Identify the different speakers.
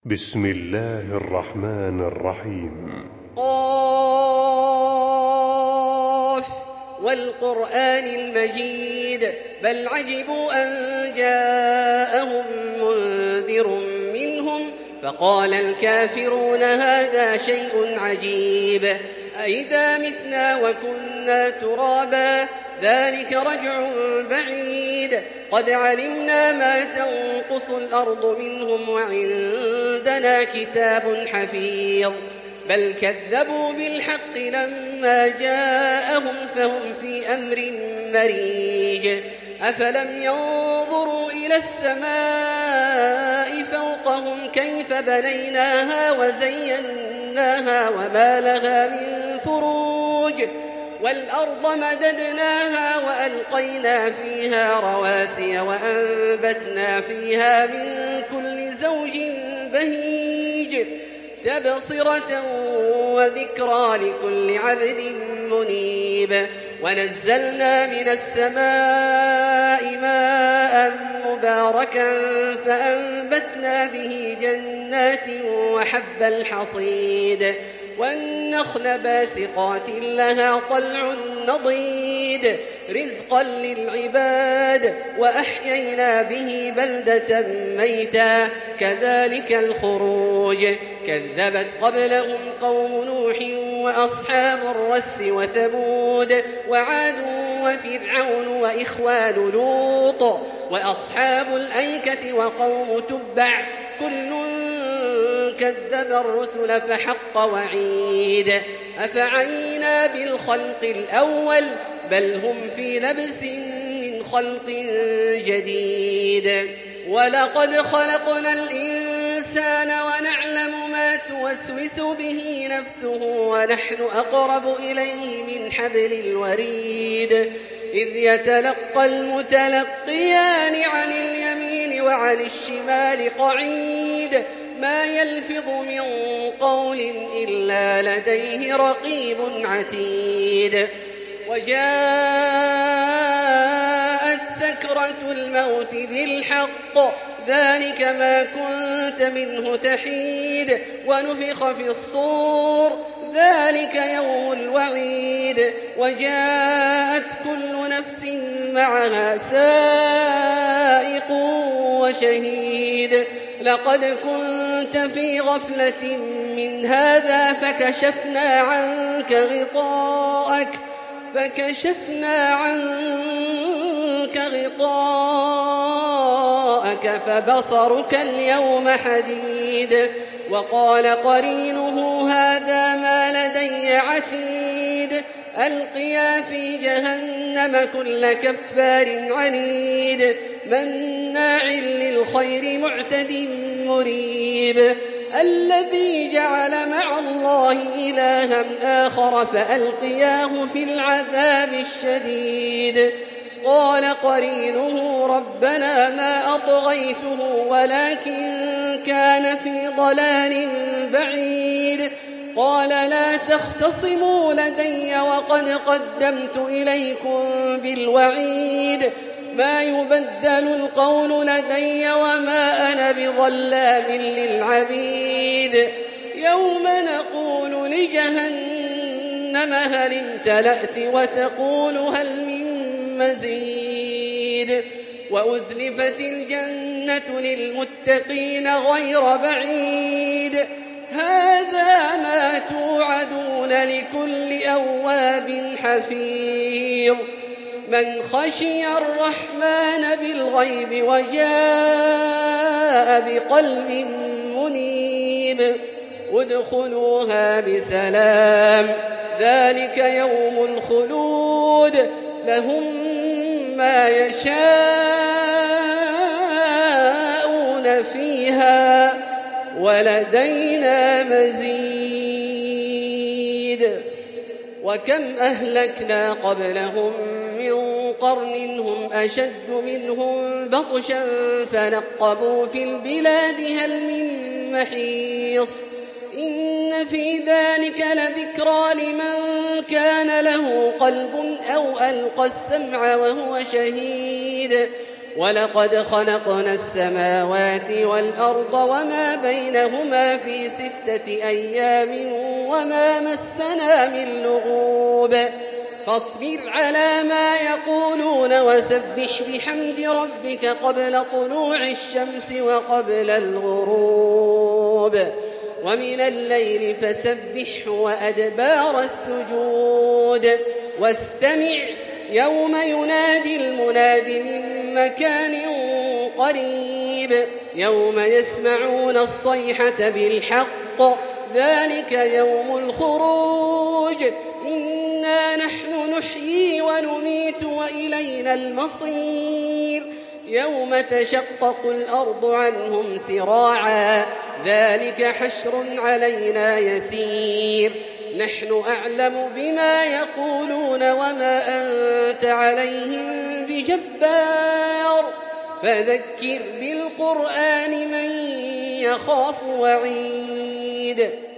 Speaker 1: بسم الله الرحمن الرحيم.
Speaker 2: قاف والقرآن المجيد بل عجبوا أن جاءهم منذر منهم فقال الكافرون هذا شيء عجيب أئذا متنا وكنا ترابا ذلك رجع بعيد قد علمنا ما تنقص الأرض منهم وعندنا كتاب حفيظ بل كذبوا بالحق لما جاءهم فهم في أمر مريج أفلم ينظروا إلى السماء فوقهم كيف بنيناها وزيناها وما لها من فروج والأرض مددناها وألقينا فيها رواسي وأنبتنا فيها من كل زوج بهيج تبصرة وذكرى لكل عبد منيب ونزلنا من السماء ماء مباركا فأنبتنا به جنات وحب الحصيد والنخل باسقات لها طلع نضيد رزقا للعباد وأحيينا به بلدة ميتا كذلك الخروج كذبت قبلهم قوم نوح وأصحاب الرس وثمود وعاد وفرعون وإخوان لوط وأصحاب الأيكة وقوم تبع كل كذب الرسل فحق وعيد أفعينا بالخلق الأول بل هم في لبس من خلق جديد ولقد خلقنا الإنسان ونعلم ما توسوس به نفسه ونحن أقرب إليه من حبل الوريد إذ يتلقى المتلقيان عن اليمين وعن الشمال قعيد ما يلفظ من قول إلا لديه رقيب عتيد وجاءت سكرة الموت بالحق ذلك ما كنت منه تحيد ونفخ في الصور ذلك يوم الوعيد وجاءت كل نفس معها سائق وشهيد لقد كنت في غفلة من هذا فكشفنا عنك غطاءك فبصرك اليوم حديد وقال قرينه هذا ما لدي عتيد ألقيا في جهنم كل كفار عنيد مناع للخير معتد مريب الذي جعل مع الله إلها آخر فألقياه في العذاب الشديد قال قرينه ربنا ما أطغيته ولكن كان في ضلال بعيد قال لا تختصموا لدي وقد قدمت إليكم بالوعيد ما يبدل القول لدي وما أنا بظلام للعبيد يوم نقول لجهنم هل امتلأت وتقول هل من مزيد وأزلفت الجنة للمتقين غير بعيد هذا ما توعدون لكل أواب حفيظ من خشي الرحمن بالغيب وجاء بقلب منيب ادخلوها بسلام ذلك يوم الخلود لهم ما يشاءون فيها ولدينا مزيد وكم أهلكنا قبلهم من قرن هم أشد منهم بطشا فنقبوا في البلاد هل من محيص إن في ذلك لذكرى لمن كان له قلب أو ألقى السمع وهو شهيد ولقد خلقنا السماوات والأرض وما بينهما في 6 أيام وما مسنا من لغوب فاصبر على ما يقولون وسبح بحمد ربك قبل طلوع الشمس وقبل الغروب ومن الليل فسبحه وأدبار السجود واستمع يوم ينادي المناد من مكان قريب يوم يسمعون الصيحة بالحق ذلك يوم الخروج إنا نحن نحيي ونميت وإلينا المصير يوم تشقق الأرض عنهم سراعا ذلك حشر علينا يسير نحن أعلم بما يقولون وما أنت عليهم بجبار فذكر بالقرآن من يخاف وعيد